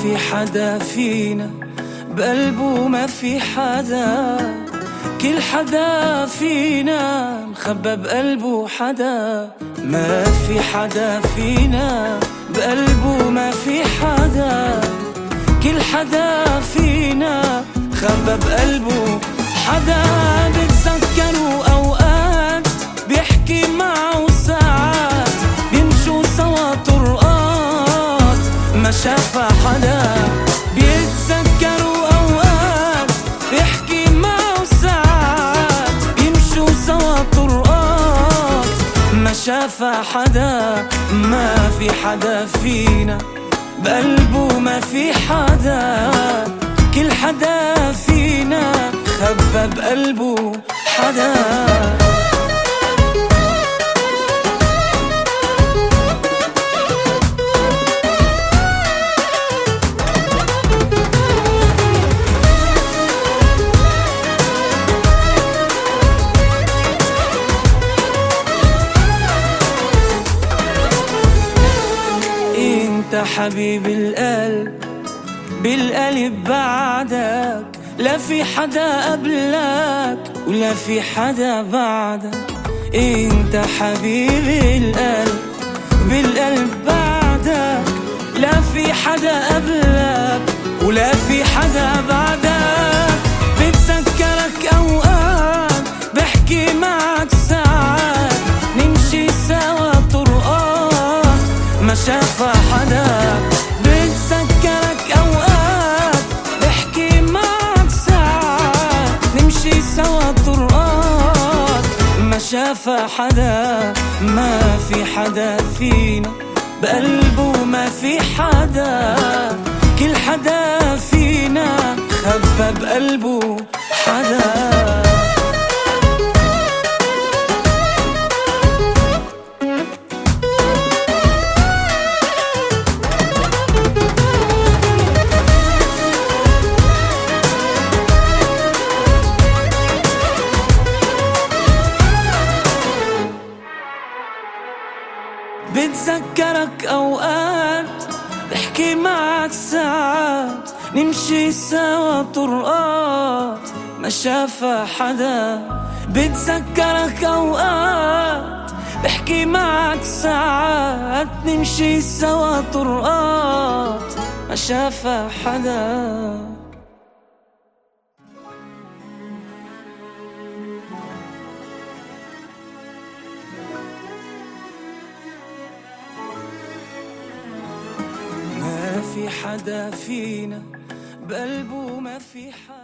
في حدا فينا بقلبه ما في حدا، كل حدا فينا مخبى بقلبه حدا. ما في حدا فينا بقلبه ما في حدا، كل حدا فينا خبى بقلبه حدا. بتذكروا أوقات بيحكي معه ساعات، بيمشوا سوا طرقات ما شافها حدا. بيتذكروا أوقات بيحكي معه ساعات، بيمشوا سوا طرقات ما شافها حدا. ما في حدا فينا بقلبه ما في حدا، كل حدا فينا خبى بقلبه حدا. انت حبيب القلب، بالقلب بعدك لا في حدا قبلك ولا في حدا بعدك. انت حبيب القلب، بالقلب بعدك لا في حدا قبلك ولا في حدا بعدك. بتذكرك اوقات بحكي معك ساعات، نمشي سوا طرقات ما شافها حدا. بتذكرك اوقات بحكي معك ساعات، نمشي سوا طرقات ما شافها حدا. ما في حدا فينا بقلبه ما في حدا، كل حدا فينا خبى بقلبه حدا. بتذكرك أوقات بحكي معك ساعات، نمشي سوا طرقات ما شافها حدا. بتذكرك أوقات بحكي معك ساعات، نمشي سوا طرقات ما شافها حدا. ما في حدا فينا بقلبه ما في حدا.